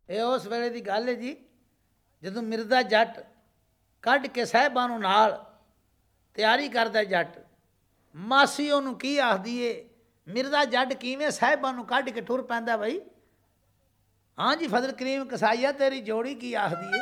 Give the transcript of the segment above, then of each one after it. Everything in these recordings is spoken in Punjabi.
ਇਹ ਉਸ ਵੇਲੇ ਦੀ ਗੱਲ ਹੈ ਜੀ, ਜਦੋਂ ਮਿਰਜ਼ਾ ਜੱਟ ਕੱਢ ਕੇ ਸਾਹਿਬਾਂ ਨੂੰ ਨਾਲ ਤਿਆਰੀ ਕਰਦਾ ਜੱਟ। ਮਾਸੀ ਉਹਨੂੰ ਕੀ ਆਖਦੀ ਏ, ਮਿਰਜ਼ਾ ਜੱਟ ਕਿਵੇਂ ਸਾਹਿਬਾਂ ਨੂੰ ਕੱਢ ਕੇ ਟੁਰ ਪੈਂਦਾ ਬਈ। ਹਾਂ ਜੀ ਫਜ਼ਲ ਕਰੀਮ ਕਸਾਈਆ ਤੇਰੀ ਜੋੜੀ ਕੀ ਆਖਦੀ ਏ।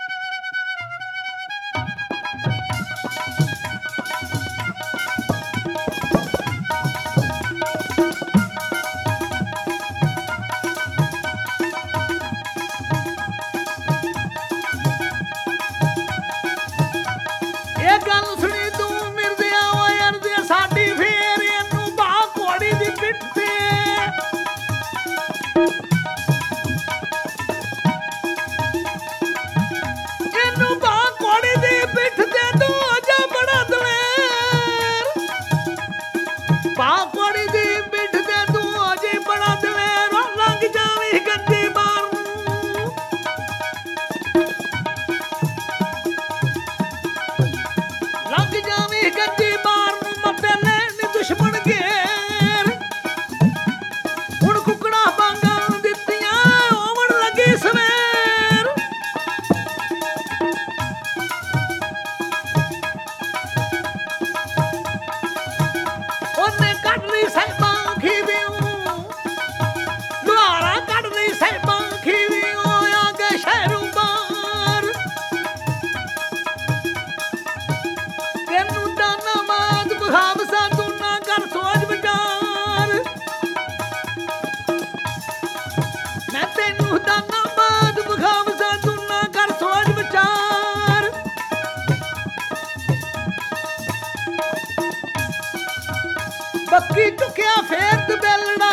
ਬੱਕੀ ਚੁੱਕਿਆ ਫੇਰ ਦਬੇਲਣਾ,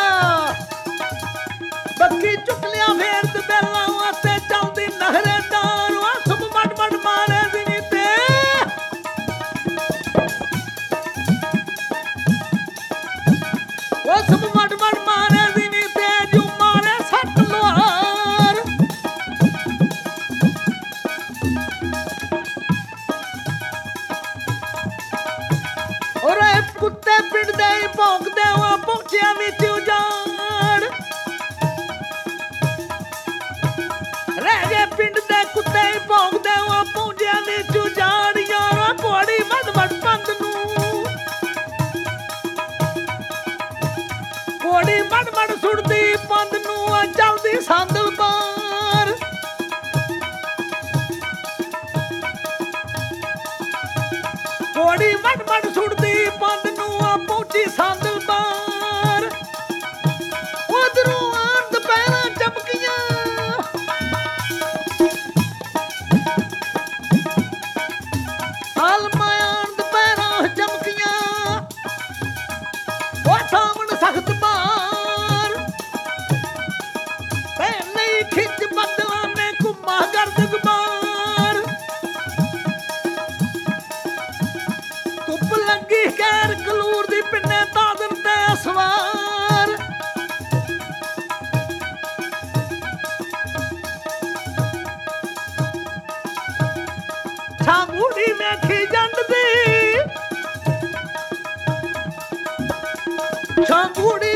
ਬੱਕੀ ਚੁੱਕ ਲਿਆ ਫੇਰ ਦਬੇਲਾ ਵਾਸਤੇ ਚੱਲਦੀ ਨਹਰੇ ਡਾਰ ਸਭ ਮਟ ਮਟ ਮਾਰੇ ਦਿਨੀ ਤੇ ਉਹ ਸਭ ਮਟ ਮਟ ਮਾਰੇ ਦਿਨੀ ਤੇ ਜੂ ਮਾਰੇ ਸੱਟ ਲੋਹਾਰ। ਔਰ ਕੁੱਤੇ ਪਿੰਡਦੇ ਭੌਂਕਦੇ ਆ ਪਹੁੰਚਿਆ ਵਿੱਚ ਉਜਾੜ, ਰਹਿ ਗਏ ਪਿੰਡ ਦੇ ਕੁੱਤੇ ਭੌਂਕਦੇ ਆ ਪਹੁੰਚਿਆ ਵਿੱਚ ਉਜਾੜ। ਯਾਰਾ ਘੋੜੀ ਵੱਡ ਵੱਡ ਪੰਦ ਨੂੰ, ਘੋੜੀ ਵੱਡ ਵੱਡ ਸੁੱਟਦੀ ਪੰਦ ਨੂੰ ਚੱਲਦੀ ਸੰਦਲ ਬਾਰ। ਘੋੜੀ ਵੱਡ ਵੱਡ ਸੁੱਟਦੀ ਪੰਦ ਨੂੰ ਪਹੁੰਚੀ ਸੰਦਲ ਬਾਰ। ਉਧਰੋਂ ਆਣ ਦੁਪਹਿਰਾਂ ਚਮਕੀਆਂ, ਆਲਮਾਂ ਆਣ ਦੁਪਹਿਰਾਂ ਚਮਕੀਆਂ, ਉਹ ਸਾਹਮਣ ਸਖਤ ਬਾਰ। ਪਹਿਲੇ ਖਿੱਚ ਬੱਦਲਾਂ ਨੇ ਘੁੰਮਾ ਗਰਦ ਗੁਬਾਰ। ਧੁੱਪ ਲੱਗੀ ਗੈਰ ਕਲੂਰ ਦੀ ਪਿੰਨੇ ਤਾਦਨ ਤੇ ਸਵਾਰ। ਛਾਂਗੂੜੀ ਵੇਖੀ ਜੰਡ ਦੀ, ਛਾਂਗੂੜੀ